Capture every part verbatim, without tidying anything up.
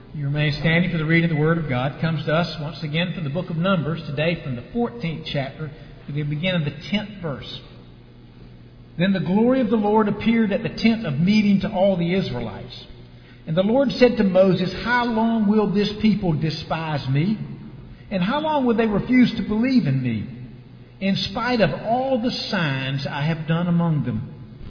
You remain standing for the reading of the Word of God. It comes to us once again from the book of Numbers, today from the fourteenth chapter to the beginning of the tenth verse. Then the glory of the Lord appeared at the tent of meeting to all the Israelites. And the Lord said to Moses, "How long will this people despise me? And how long will they refuse to believe in me? In spite of all the signs I have done among them,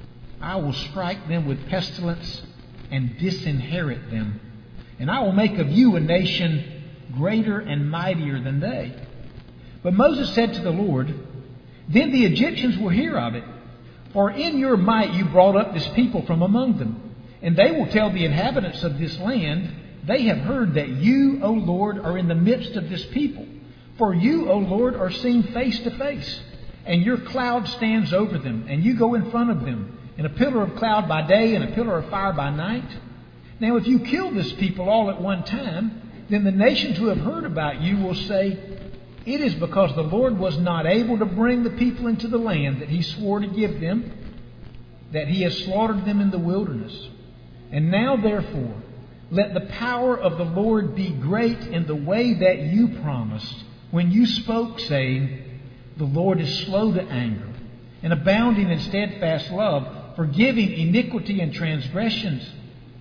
I will strike them with pestilence and disinherit them. And I will make of you a nation greater and mightier than they." But Moses said to the Lord, "Then the Egyptians will hear of it. For in your might you brought up this people from among them. And they will tell the inhabitants of this land, they have heard that you, O Lord, are in the midst of this people. For you, O Lord, are seen face to face. And your cloud stands over them, and you go in front of them, in a pillar of cloud by day and a pillar of fire by night. Now if you kill this people all at one time, then the nations who have heard about you will say, 'It is because the Lord was not able to bring the people into the land that He swore to give them, that He has slaughtered them in the wilderness. And now therefore, let the power of the Lord be great in the way that you promised, when you spoke, saying, the Lord is slow to anger, and abounding in steadfast love, forgiving iniquity and transgressions,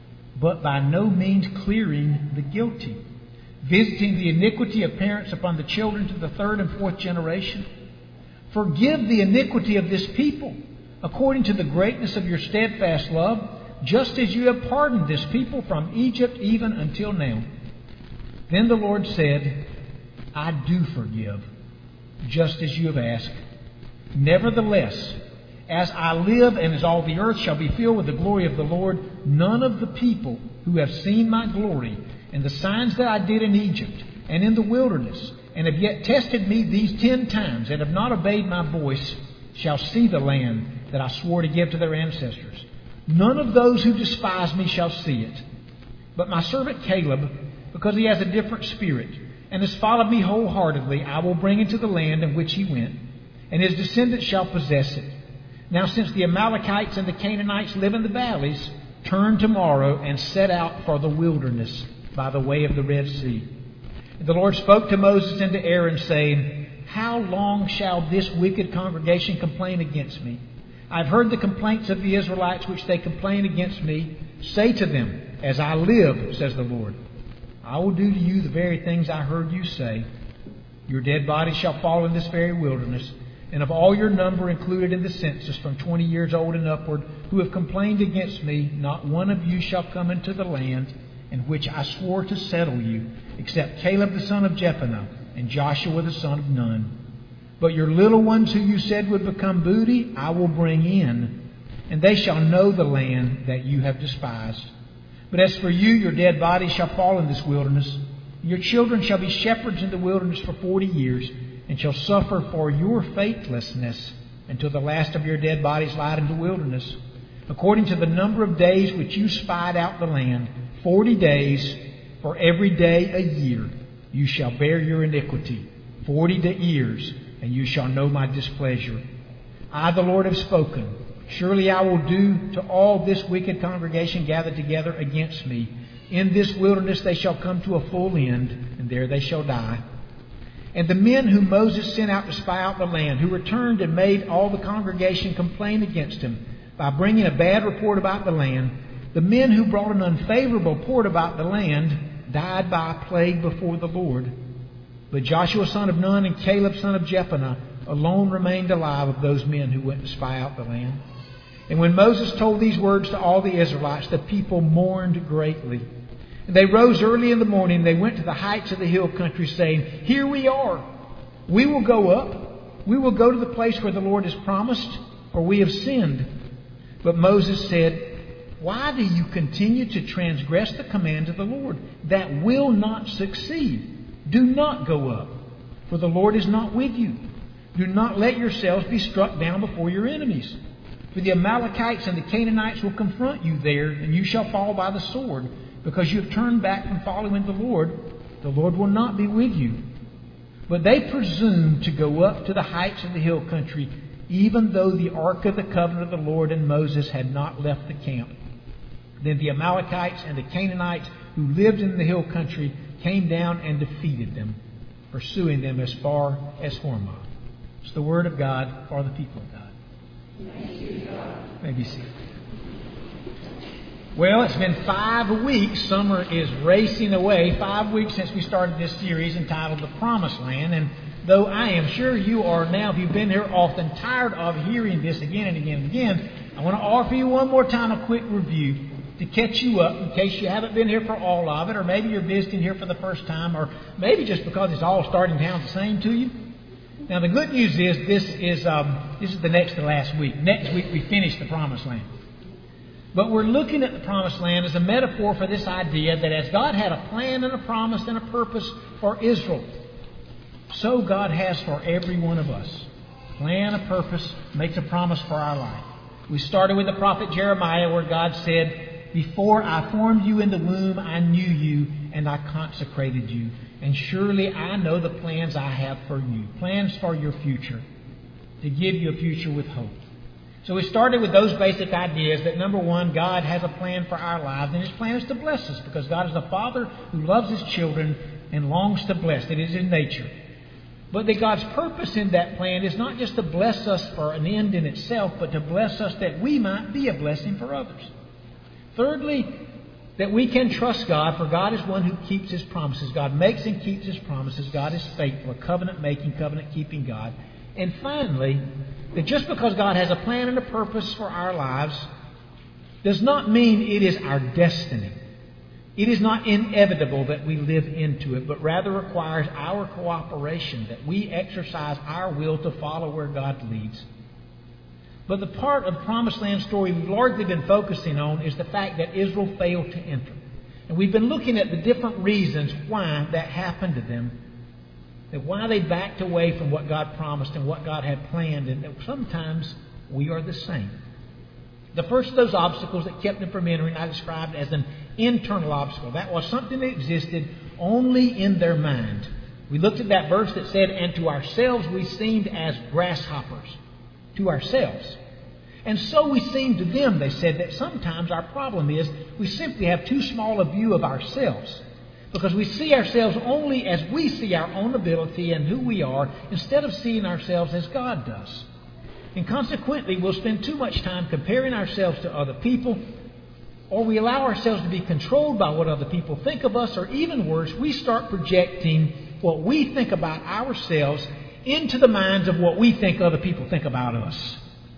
but by no means clearing the guilty, visiting the iniquity of parents upon the children to the third and fourth generation. Forgive the iniquity of this people, according to the greatness of your steadfast love, just as you have pardoned this people from Egypt even until now." Then the Lord said, "I do forgive, just as you have asked. Nevertheless, as I live and as all the earth shall be filled with the glory of the Lord, none of the people who have seen my glory and the signs that I did in Egypt and in the wilderness, and have yet tested me these ten times and have not obeyed my voice, shall see the land that I swore to give to their ancestors. None of those who despise me shall see it. But my servant Caleb, because he has a different spirit and has followed me wholeheartedly, I will bring into the land in which he went, and his descendants shall possess it. Now since the Amalekites and the Canaanites live in the valleys, turn tomorrow and set out for the wilderness by the way of the Red Sea." And the Lord spoke to Moses and to Aaron, saying, "How long shall this wicked congregation complain against me? I have heard the complaints of the Israelites which they complain against me. Say to them, as I live, says the Lord, I will do to you the very things I heard you say. Your dead bodies shall fall in this very wilderness, and of all your number included in the census from twenty years old and upward, who have complained against me, not one of you shall come into the land in which I swore to settle you, except Caleb the son of Jephunneh and Joshua the son of Nun. But your little ones who you said would become booty, I will bring in, and they shall know the land that you have despised. But as for you, your dead bodies shall fall in this wilderness. Your children shall be shepherds in the wilderness for forty years, and shall suffer for your faithlessness until the last of your dead bodies lie in the wilderness. According to the number of days which you spied out the land, forty days, for every day a year, you shall bear your iniquity. Forty years, and you shall know my displeasure. I, the Lord, have spoken. Surely I will do to all this wicked congregation gathered together against me. In this wilderness they shall come to a full end, and there they shall die." And the men whom Moses sent out to spy out the land, who returned and made all the congregation complain against him by bringing a bad report about the land, the men who brought an unfavorable report about the land died by a plague before the Lord. But Joshua son of Nun and Caleb son of Jephunneh alone remained alive of those men who went to spy out the land. And when Moses told these words to all the Israelites, the people mourned greatly. And they rose early in the morning, and they went to the heights of the hill country, saying, "Here we are. We will go up. We will go to the place where the Lord has promised, for we have sinned." But Moses said, "Why do you continue to transgress the command of the Lord? That will not succeed. Do not go up, for the Lord is not with you. Do not let yourselves be struck down before your enemies. For the Amalekites and the Canaanites will confront you there, and you shall fall by the sword, because you have turned back from following the Lord. The Lord will not be with you." But they presumed to go up to the heights of the hill country, even though the ark of the covenant of the Lord and Moses had not left the camp. Then the Amalekites and the Canaanites who lived in the hill country, came down and defeated them, pursuing them as far as Hormah. It's the word of God for the people of God. Thank you, God. May be seated. Well, it's been five weeks. Summer is racing away. Five weeks since we started this series entitled The Promised Land. And though I am sure you are now, if you've been here often, tired of hearing this again and again and again, I want to offer you one more time a quick review to catch you up in case you haven't been here for all of it, or maybe you're visiting here for the first time, or maybe just because it's all starting to sound the same to you. Now, the good news is this is um, this is the next to last week. Next week we finish the Promised Land. But we're looking at the Promised Land as a metaphor for this idea that as God had a plan and a promise and a purpose for Israel, so God has for every one of us. Plan, a purpose, makes a promise for our life. We started with the prophet Jeremiah where God said, "Before I formed you in the womb, I knew you and I consecrated you. And surely I know the plans I have for you, plans for your future, to give you a future with hope." So we started with those basic ideas that, number one, God has a plan for our lives, and His plan is to bless us because God is a Father who loves His children and longs to bless. It is in nature. But that God's purpose in that plan is not just to bless us for an end in itself, but to bless us that we might be a blessing for others. Thirdly, that we can trust God, for God is one who keeps His promises. God makes and keeps His promises. God is faithful, a covenant-making, covenant-keeping God. And finally, that just because God has a plan and a purpose for our lives does not mean it is our destiny. It is not inevitable that we live into it, but rather requires our cooperation, that we exercise our will to follow where God leads. But the part of the Promised Land story we've largely been focusing on is the fact that Israel failed to enter. And we've been looking at the different reasons why that happened to them, that why they backed away from what God promised and what God had planned, and that sometimes we are the same. The first of those obstacles that kept them from entering I described as an internal obstacle. That was something that existed only in their mind. We looked at that verse that said, "And to ourselves we seemed as grasshoppers." To ourselves. And so we seem to them, they said, that sometimes our problem is we simply have too small a view of ourselves. Because we see ourselves only as we see our own ability and who we are, instead of seeing ourselves as God does. And consequently, we'll spend too much time comparing ourselves to other people, or we allow ourselves to be controlled by what other people think of us, or even worse, we start projecting what we think about ourselves into the minds of what we think other people think about us.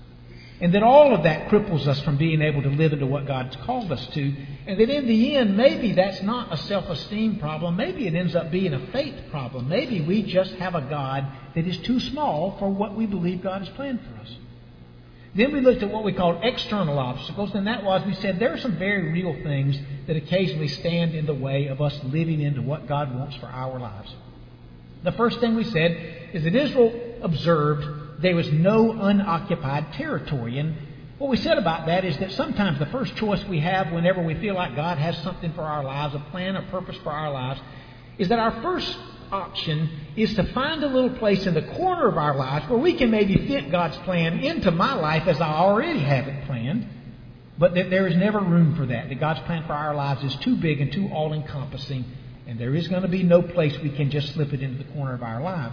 And that all of that cripples us from being able to live into what God's called us to. And that in the end, maybe that's not a self-esteem problem. Maybe it ends up being a faith problem. Maybe we just have a God that is too small for what we believe God has planned for us. Then we looked at what we called external obstacles, and that was, we said, there are some very real things that occasionally stand in the way of us living into what God wants for our lives. The first thing we said is that Israel observed there was no unoccupied territory. And what we said about that is that sometimes the first choice we have whenever we feel like God has something for our lives, a plan, a purpose for our lives, is that our first option is to find a little place in the corner of our lives where we can maybe fit God's plan into my life as I already have it planned, but that there is never room for that, that God's plan for our lives is too big and too all-encompassing, and there is going to be no place we can just slip it into the corner of our lives.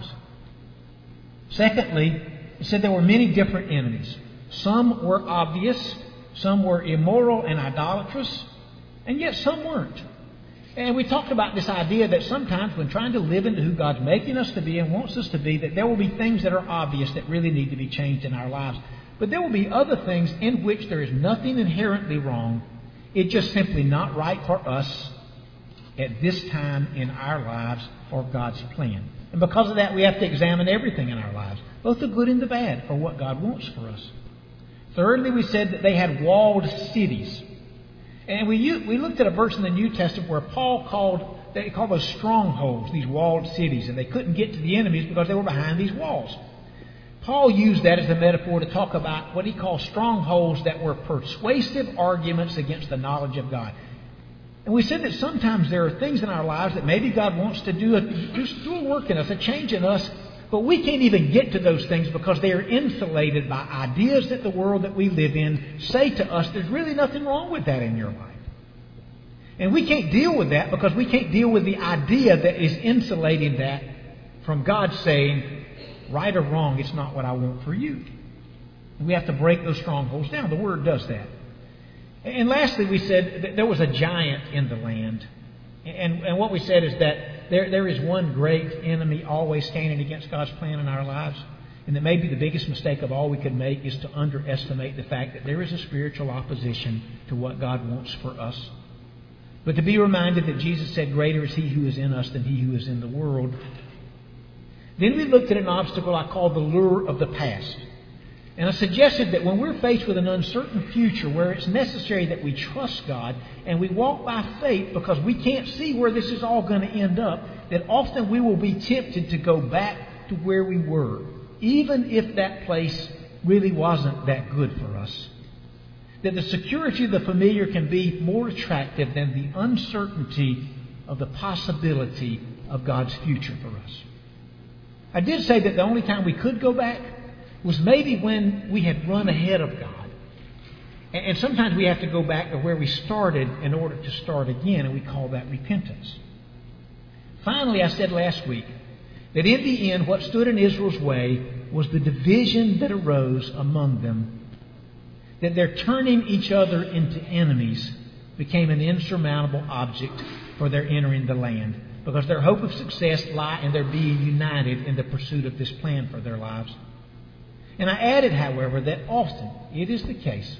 Secondly, it said there were many different enemies. Some were obvious, some were immoral and idolatrous, and yet some weren't. And we talked about this idea that sometimes when trying to live into who God's making us to be and wants us to be, that there will be things that are obvious that really need to be changed in our lives. But there will be other things in which there is nothing inherently wrong. It's just simply not right for us at this time in our lives or God's plan. And because of that, we have to examine everything in our lives, both the good and the bad, for what God wants for us. Thirdly, we said that they had walled cities. And we we looked at a verse in the New Testament where Paul called, they called those strongholds, these walled cities, and they couldn't get to the enemies because they were behind these walls. Paul used that as a metaphor to talk about what he called strongholds that were persuasive arguments against the knowledge of God. And we said that sometimes there are things in our lives that maybe God wants to do a, do a work in us, a change in us, but we can't even get to those things because they are insulated by ideas that the world that we live in say to us there's really nothing wrong with that in your life. And we can't deal with that because we can't deal with the idea that is insulating that from God saying, right or wrong, it's not what I want for you. We have to break those strongholds down. The Word does that. And lastly, we said that there was a giant in the land. And, and what we said is that there, there is one great enemy always standing against God's plan in our lives. And that maybe the biggest mistake of all we could make is to underestimate the fact that there is a spiritual opposition to what God wants for us. But to be reminded that Jesus said, greater is He who is in us than he who is in the world. Then we looked at an obstacle I called the lure of the past. And I suggested that when we're faced with an uncertain future where it's necessary that we trust God and we walk by faith because we can't see where this is all going to end up, that often we will be tempted to go back to where we were, even if that place really wasn't that good for us. That the security of the familiar can be more attractive than the uncertainty of the possibility of God's future for us. I did say that the only time we could go back was maybe when we had run ahead of God. And sometimes we have to go back to where we started in order to start again, and we call that repentance. Finally, I said last week that in the end, what stood in Israel's way was the division that arose among them. That their turning each other into enemies became an insurmountable object for their entering the land, because their hope of success lay in their being united in the pursuit of this plan for their lives. And I added, however, that often it is the case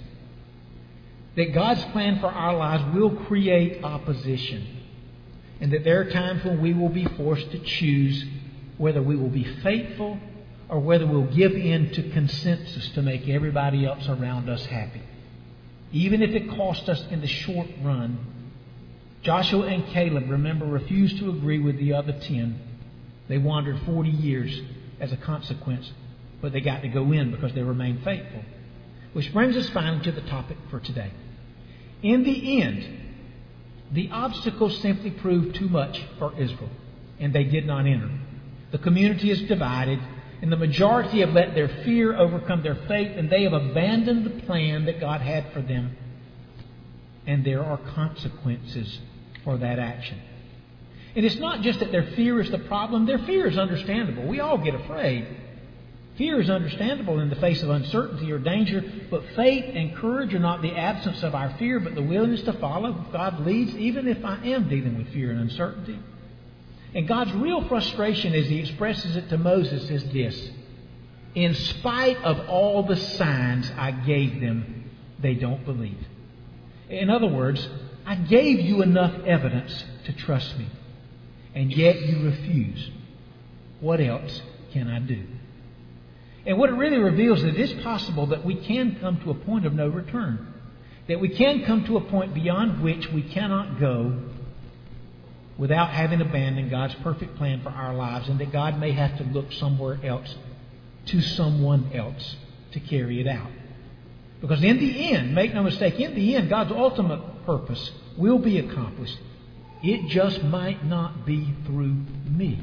that God's plan for our lives will create opposition, and that there are times when we will be forced to choose whether we will be faithful or whether we'll give in to consensus to make everybody else around us happy, even if it costs us in the short run. Joshua and Caleb, remember, refused to agree with the other ten. They wandered forty years as a consequence, but they got to go in because they remained faithful. Which brings us finally to the topic for today. In the end, the obstacles simply proved too much for Israel, and they did not enter. The community is divided, and the majority have let their fear overcome their faith, and they have abandoned the plan that God had for them. And there are consequences for that action. And it's not just that their fear is the problem. Their fear is understandable. We all get afraid. Fear is understandable in the face of uncertainty or danger, but faith and courage are not the absence of our fear, but the willingness to follow if God leads, even if I am dealing with fear and uncertainty. And God's real frustration, as He expresses it to Moses, is this: in spite of all the signs I gave them, they don't believe. In other words, I gave you enough evidence to trust me, and yet you refuse. What else can I do? And what it really reveals is that it is possible that we can come to a point of no return. That we can come to a point beyond which we cannot go without having abandoned God's perfect plan for our lives, and that God may have to look somewhere else, to someone else, to carry it out. Because in the end, make no mistake, in the end, God's ultimate purpose will be accomplished. It just might not be through me.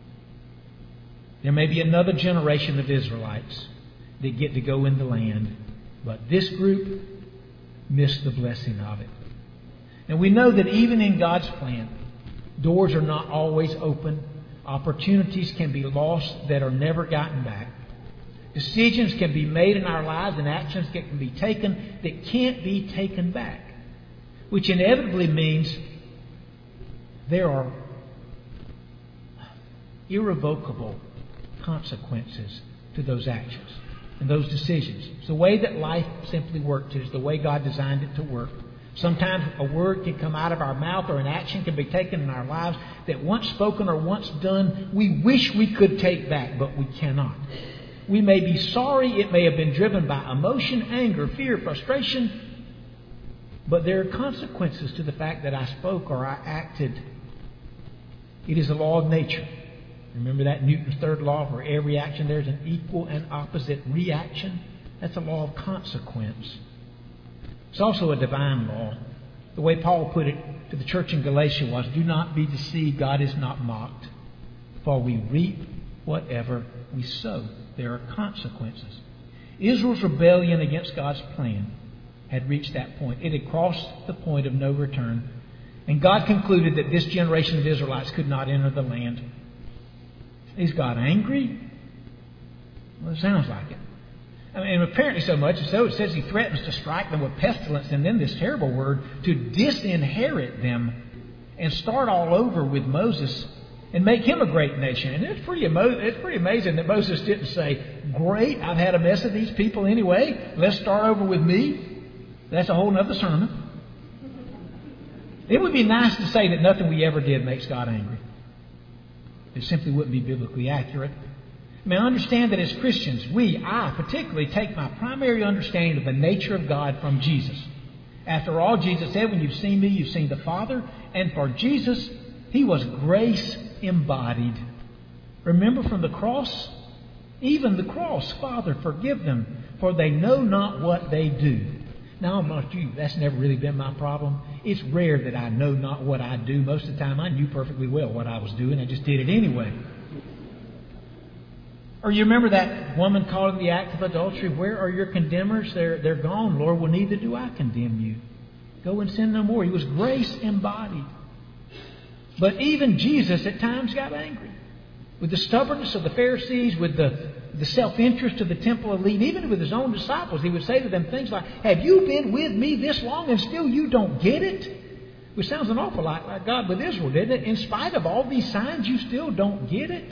There may be another generation of Israelites that get to go in the land, but this group missed the blessing of it. And we know that even in God's plan, doors are not always open. Opportunities can be lost that are never gotten back. Decisions can be made in our lives and actions that can be taken that can't be taken back. Which inevitably means there are irrevocable consequences to those actions and those decisions. It's the way that life simply works. It's the way God designed it to work. Sometimes a word can come out of our mouth or an action can be taken in our lives that once spoken or once done, we wish we could take back, but we cannot. We may be sorry. It may have been driven by emotion, anger, fear, frustration, but there are consequences to the fact that I spoke or I acted. It is a law of nature. Remember that Newton's third law, for every action there's an equal and opposite reaction? That's a law of consequence. It's also a divine law. The way Paul put it to the church in Galatia was, do not be deceived, God is not mocked. For we reap whatever we sow. There are consequences. Israel's rebellion against God's plan had reached that point. It had crossed the point of no return. And God concluded that this generation of Israelites could not enter the land. Is God angry? Well, it sounds like it. I mean, apparently so much so it says He threatens to strike them with pestilence, and then this terrible word, to disinherit them and start all over with Moses and make him a great nation. And it's pretty, emo- it's pretty amazing that Moses didn't say, great, I've had a mess of these people anyway. Let's start over with me. That's a whole other sermon. It would be nice to say that nothing we ever did makes God angry. It simply wouldn't be biblically accurate. I mean, I understand that as Christians, we, I particularly, take my primary understanding of the nature of God from Jesus. After all, Jesus said, when you've seen me, you've seen the Father. And for Jesus, He was grace embodied. Remember from the cross? Even the cross, Father, forgive them, for they know not what they do. Now, amongst you, that's never really been my problem. It's rare that I know not what I do. Most of the time, I knew perfectly well what I was doing. I just did it anyway. Or you remember that woman caught in the act of adultery? Where are your condemners? They're, they're gone, Lord. Well, neither do I condemn you. Go and sin no more. He was grace embodied. But even Jesus at times got angry. With the stubbornness of the Pharisees, with the, the self-interest of the temple elite, even with His own disciples, He would say to them things like, have you been with me this long and still you don't get it? Which sounds an awful lot like God with Israel, didn't it? In spite of all these signs, you still don't get it?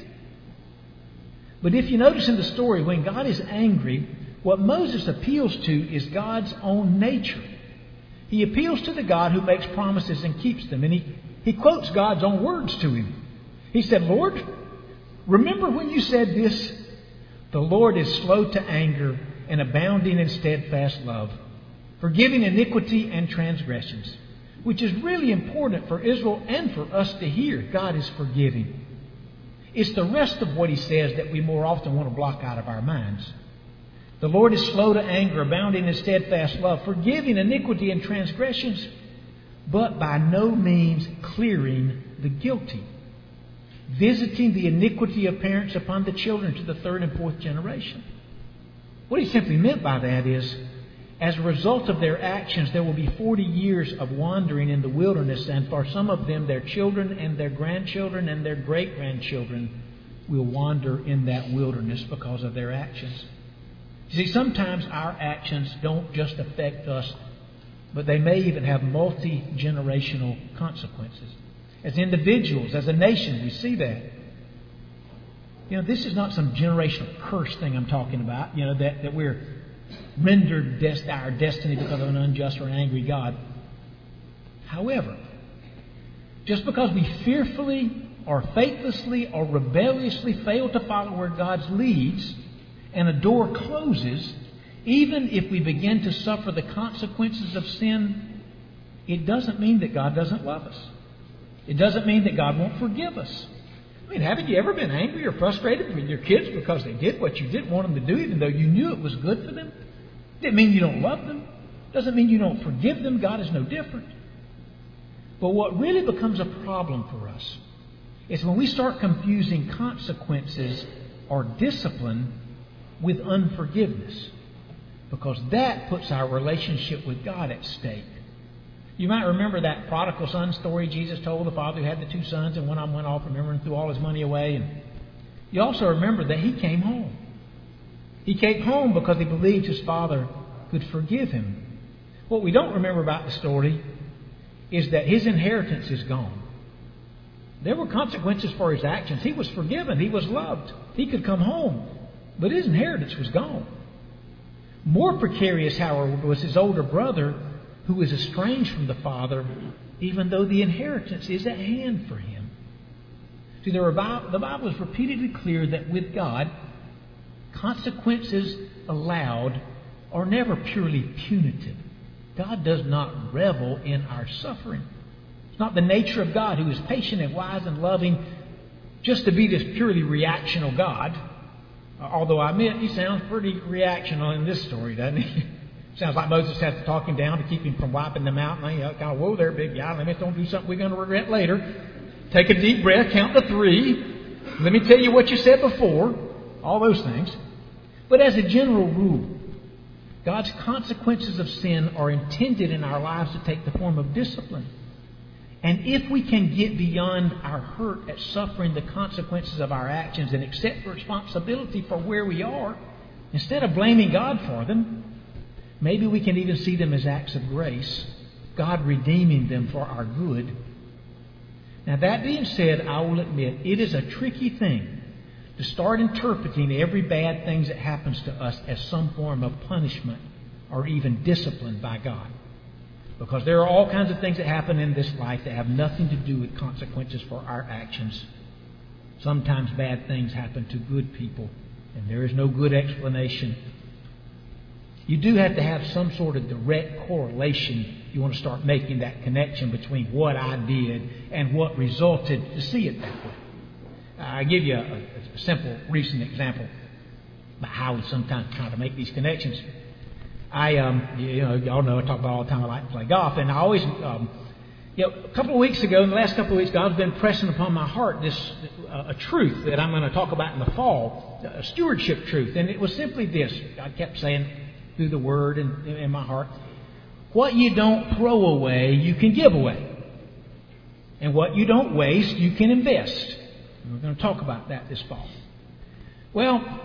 But if you notice in the story, when God is angry, what Moses appeals to is God's own nature. He appeals to the God who makes promises and keeps them. And he, he quotes God's own words to him. He said, Lord, remember when you said this? The Lord is slow to anger and abounding in steadfast love, forgiving iniquity and transgressions. Which is really important for Israel and for us to hear. God is forgiving. It's the rest of what He says that we more often want to block out of our minds. The Lord is slow to anger, abounding in steadfast love, forgiving iniquity and transgressions, but by no means clearing the guilty, visiting the iniquity of parents upon the children to the third and fourth generation. What He simply meant by that is, as a result of their actions, there will be forty years of wandering in the wilderness, and for some of them, their children and their grandchildren and their great-grandchildren will wander in that wilderness because of their actions. You see, sometimes our actions don't just affect us, but they may even have multi-generational consequences. As individuals, as a nation, we see that. You know, this is not some generational curse thing I'm talking about, you know, that, that we're rendered des- our destiny because of an unjust or an angry God. However, just because we fearfully or faithlessly or rebelliously fail to follow where God leads and a door closes, even if we begin to suffer the consequences of sin, it doesn't mean that God doesn't love us. It doesn't mean that God won't forgive us. I mean, haven't you ever been angry or frustrated with your kids because they did what you didn't want them to do, even though you knew it was good for them? Doesn't mean you don't love them. Doesn't mean you don't forgive them. God is no different. But what really becomes a problem for us is when we start confusing consequences or discipline with unforgiveness, because that puts our relationship with God at stake. You might remember that prodigal son story Jesus told, the father who had the two sons, and one of them went off, remembering, threw all his money away. And you also remember that he came home. He came home because he believed his father could forgive him. What we don't remember about the story is that his inheritance is gone. There were consequences for his actions. He was forgiven. He was loved. He could come home. But his inheritance was gone. More precarious, however, was his older brother, who was estranged from the father, even though the inheritance is at hand for him. See, the Bible is repeatedly clear that with God, consequences allowed are never purely punitive. God does not revel in our suffering. It's not the nature of God, who is patient and wise and loving, just to be this purely reactional God. Although I admit he sounds pretty reactional in this story, doesn't he? Sounds like Moses has to talk him down to keep him from wiping them out. And they kind of, whoa there, big guy. Let me don't do something we're going to regret later. Take a deep breath, count to three. Let me tell you what you said before. All those things. But as a general rule, God's consequences of sin are intended in our lives to take the form of discipline. And if we can get beyond our hurt at suffering the consequences of our actions and accept responsibility for where we are, instead of blaming God for them, maybe we can even see them as acts of grace, God redeeming them for our good. Now, that being said, I will admit it is a tricky thing to start interpreting every bad thing that happens to us as some form of punishment or even discipline by God. Because there are all kinds of things that happen in this life that have nothing to do with consequences for our actions. Sometimes bad things happen to good people, and there is no good explanation. You do have to have some sort of direct correlation. You want to start making that connection between what I did and what resulted to see it that way. I'll give you a, a simple recent example about how we sometimes try to make these connections. I, um, you know, y'all know I talk about all the time I like to play golf, and I always, um, you know, a couple of weeks ago, in the last couple of weeks, God's been pressing upon my heart this uh, a truth that I'm going to talk about in the fall, a stewardship truth, and it was simply this. I kept saying through the Word and in my heart, what you don't throw away, you can give away, and what you don't waste, you can invest. And we're going to talk about that this fall. Well,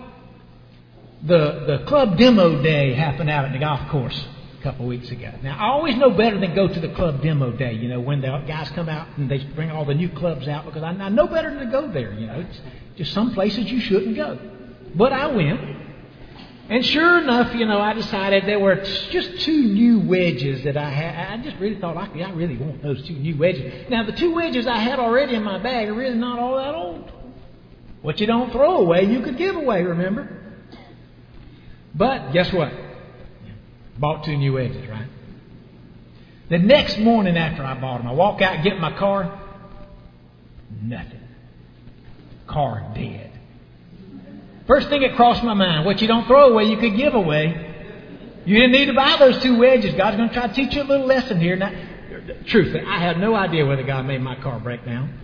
The the club demo day happened out at the golf course a couple of weeks ago. Now, I always know better than go to the club demo day, you know, when the guys come out and they bring all the new clubs out, because I, I know better than to go there, you know. It's just some places you shouldn't go. But I went. And sure enough, you know, I decided there were just two new wedges that I had. I just really thought, I, I really want those two new wedges. Now, the two wedges I had already in my bag are really not all that old. What you don't throw away, you could give away, remember? But guess what? Bought two new wedges, right? The next morning after I bought them, I walk out and get in my car. Nothing. Car dead. First thing that crossed my mind, what you don't throw away, you could give away. You didn't need to buy those two wedges. God's going to try to teach you a little lesson here. Now, truthfully, I have no idea whether God made my car break down.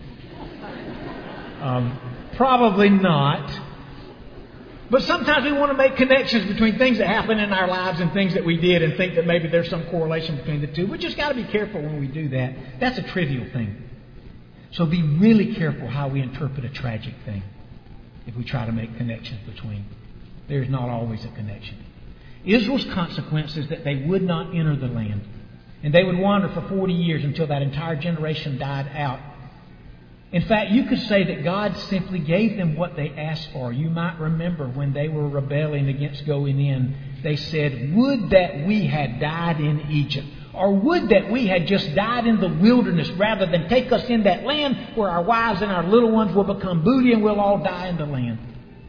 Um, probably not. But sometimes we want to make connections between things that happen in our lives and things that we did and think that maybe there's some correlation between the two. We just got to be careful when we do that. That's a trivial thing. So be really careful how we interpret a tragic thing if we try to make connections between. There's not always a connection. Israel's consequence is that they would not enter the land. And they would wander for forty years until that entire generation died out. In fact, you could say that God simply gave them what they asked for. You might remember when they were rebelling against going in, they said, would that we had died in Egypt. Or would that we had just died in the wilderness rather than take us in that land where our wives and our little ones will become booty and we'll all die in the land.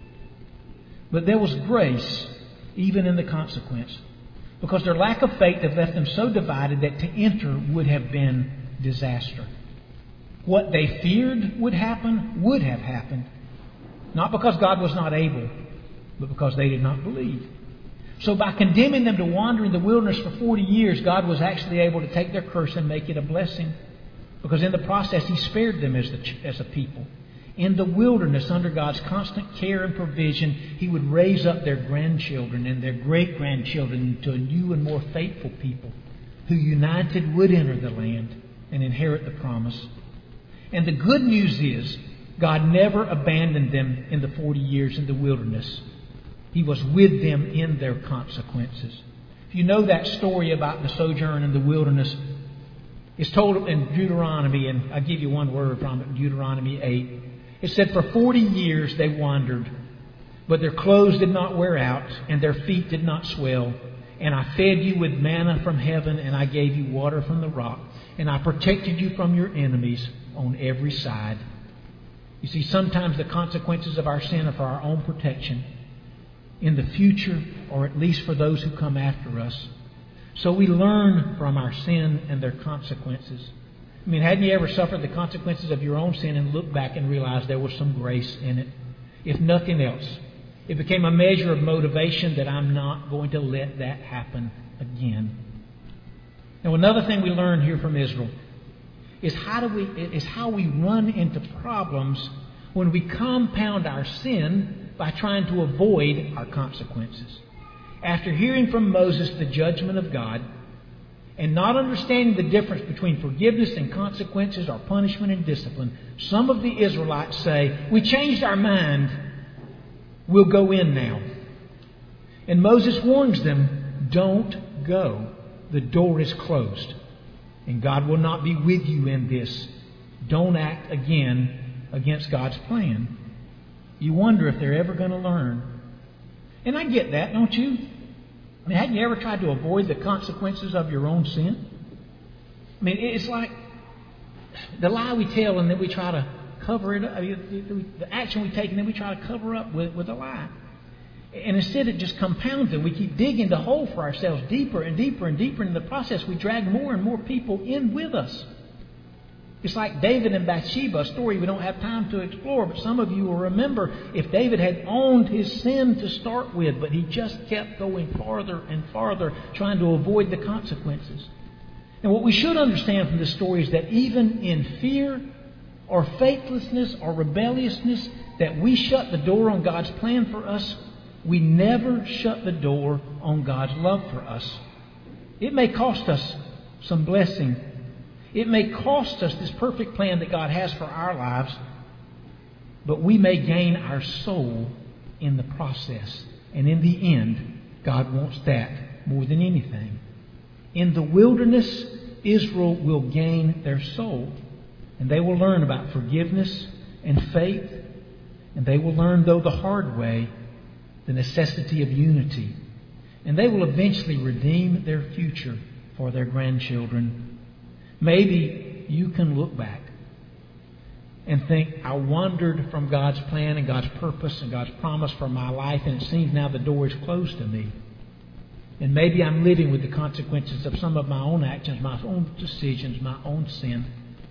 But there was grace even in the consequence, because their lack of faith had left them so divided that to enter would have been disaster. What they feared would happen would have happened. Not because God was not able, but because they did not believe. So by condemning them to wander in the wilderness for forty years, God was actually able to take their curse and make it a blessing. Because in the process, He spared them as, the, as a people. In the wilderness, under God's constant care and provision, He would raise up their grandchildren and their great-grandchildren into a new and more faithful people who united would enter the land and inherit the promise. And the good news is, God never abandoned them in the forty years in the wilderness. He was with them in their consequences. If you know that story about the sojourn in the wilderness, it's told in Deuteronomy, and I'll give you one word from it, Deuteronomy eight. It said, for forty years they wandered, but their clothes did not wear out, and their feet did not swell. And I fed you with manna from heaven, and I gave you water from the rock, and I protected you from your enemies on every side. You see, sometimes the consequences of our sin are for our own protection in the future, or at least for those who come after us. So we learn from our sin and their consequences. I mean, hadn't you ever suffered the consequences of your own sin and looked back and realized there was some grace in it? If nothing else, it became a measure of motivation that I'm not going to let that happen again. Now, another thing we learn here from Israel is how do we is how we run into problems when we compound our sin by trying to avoid our consequences. After hearing from Moses the judgment of God, and not understanding the difference between forgiveness and consequences or punishment and discipline, some of the Israelites say, we changed our mind, we'll go in now. And Moses warns them, don't go. The door is closed. And God will not be with you in this. Don't act again against God's plan. You wonder if they're ever going to learn. And I get that, don't you? I mean, haven't you ever tried to avoid the consequences of your own sin? I mean, it's like the lie we tell and then we try to cover it up. I mean, the action we take and then we try to cover up with, with a lie. And instead it just compounds it. We keep digging the hole for ourselves deeper and deeper and deeper. In the process, we drag more and more people in with us. It's like David and Bathsheba, a story we don't have time to explore, but some of you will remember if David had owned his sin to start with, but he just kept going farther and farther, trying to avoid the consequences. And what we should understand from this story is that even in fear or faithlessness or rebelliousness, that we shut the door on God's plan for us, we never shut the door on God's love for us. It may cost us some blessing. It may cost us this perfect plan that God has for our lives, but we may gain our soul in the process. And in the end, God wants that more than anything. In the wilderness, Israel will gain their soul, and they will learn about forgiveness and faith, and they will learn, though the hard way, the necessity of unity. And they will eventually redeem their future for their grandchildren. Maybe you can look back and think, I wandered from God's plan and God's purpose and God's promise for my life, and it seems now the door is closed to me. And maybe I'm living with the consequences of some of my own actions, my own decisions, my own sin.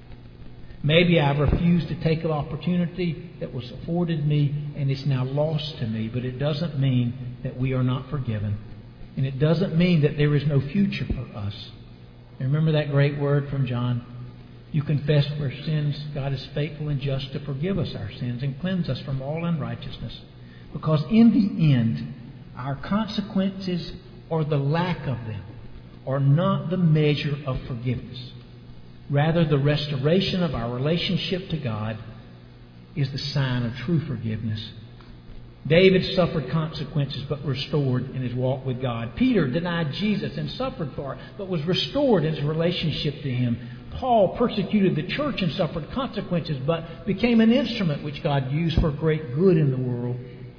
Maybe I've refused to take an opportunity that was afforded me and it's now lost to me. But it doesn't mean that we are not forgiven. And it doesn't mean that there is no future for us. And remember that great word from John? You confess our sins, God is faithful and just to forgive us our sins and cleanse us from all unrighteousness. Because in the end, our consequences or the lack of them are not the measure of forgiveness. Rather, the restoration of our relationship to God is the sign of true forgiveness. David suffered consequences but restored in his walk with God. Peter denied Jesus and suffered for it but was restored in his relationship to Him. Paul persecuted the church and suffered consequences but became an instrument which God used for great good in the world.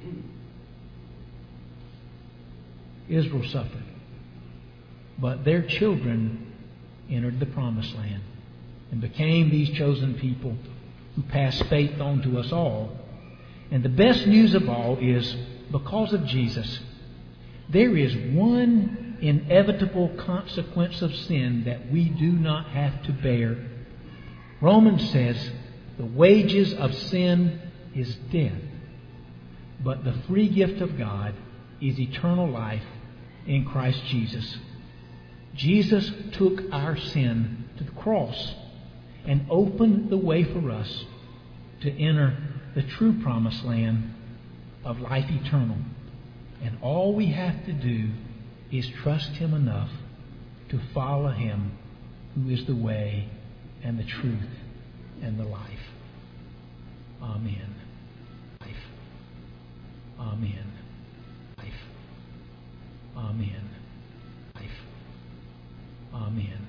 Israel suffered, but their children entered the promised land and became these chosen people who pass faith on to us all. And the best news of all is, because of Jesus, there is one inevitable consequence of sin that we do not have to bear. Romans says, the wages of sin is death, but the free gift of God is eternal life in Christ Jesus. Jesus took our sin to the cross and opened the way for us to enter the true promised land of life eternal. And all we have to do is trust Him enough to follow Him, who is the way and the truth and the life. Amen. Life. Amen. Life. Amen. Life. Amen.